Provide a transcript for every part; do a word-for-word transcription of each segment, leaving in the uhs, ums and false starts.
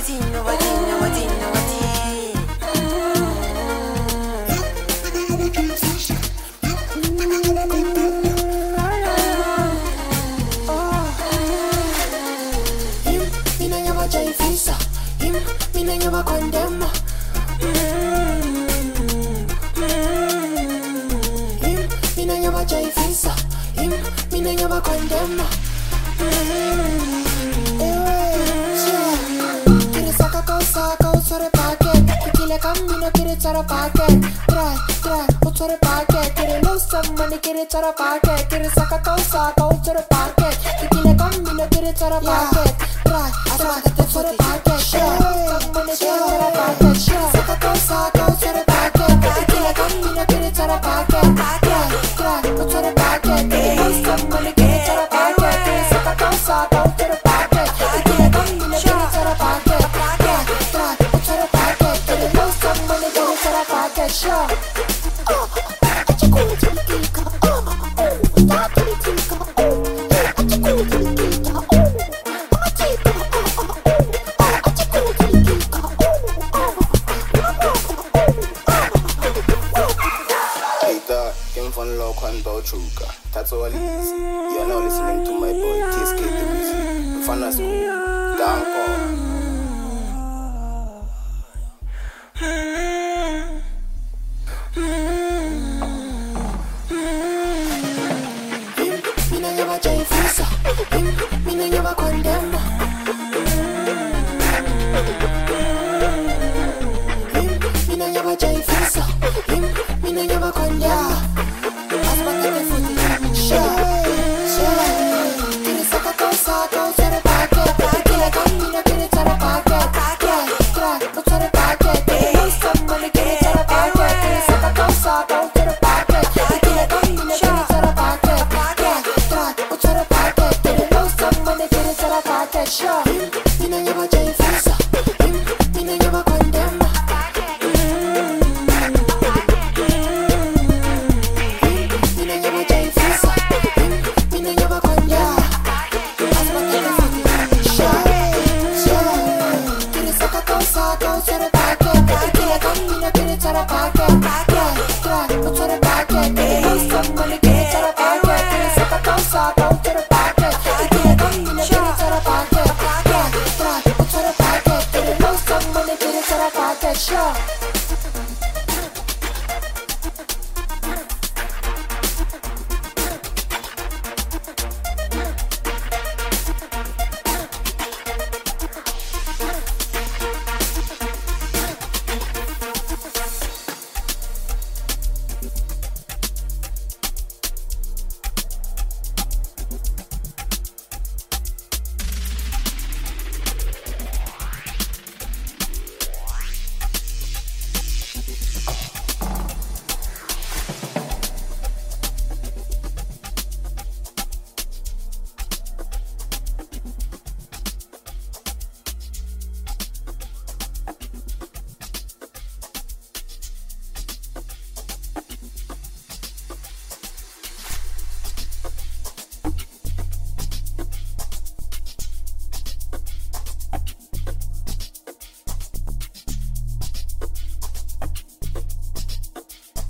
overthink, overthink, overthink, overthink. Him, me no never try visa. Him, me no never condemn. Him, me no never try visa. Him, me no never condemn. Cammino quiere echar a paquet, trae, trae, ocho de paquet. Quiere luz money, quiere echar a paquet. Quiere saca cosa, ocho de paquet. Y quiere cammino quiere echar a paquet, trae, trae, ocho de paquet. Money quiere echar a paquet, saca cosa, ocho de paquet. Y quiere cammino quiere echar a paquet, trae, trae, ocho de paquet. Quiere luz money, quiere echar a paquet. Quiere saca cosa, ocho de paquet. Y quiere cammino quiere echar a paquet, trae, trae, ocho de paquet. Quiere luz money, quiere echar a paquet, sure. That's all it is. You're now listening to my boy T S K the music. Fana school, Danko. Him, me no never try visa. Him, me no never condemn. Him, me no never try visa. Him, me no never condemn. Sure. Him, me no never try visa. Him, me no never condemn. Him, me no never try visa. Him, me no never condemn. As my nigga sure, sure. Quiere saca cosa, ocho de paquet. Quiere cammino, quiere echar a paquet. Trae, trae, ocho de paquet. Quiere luz money, quiere echar a paquet. Quiere saca cosa, ocho de paquet. Quiere cammino, quiere echar a paquet. Sure.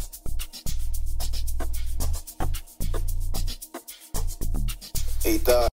Eita.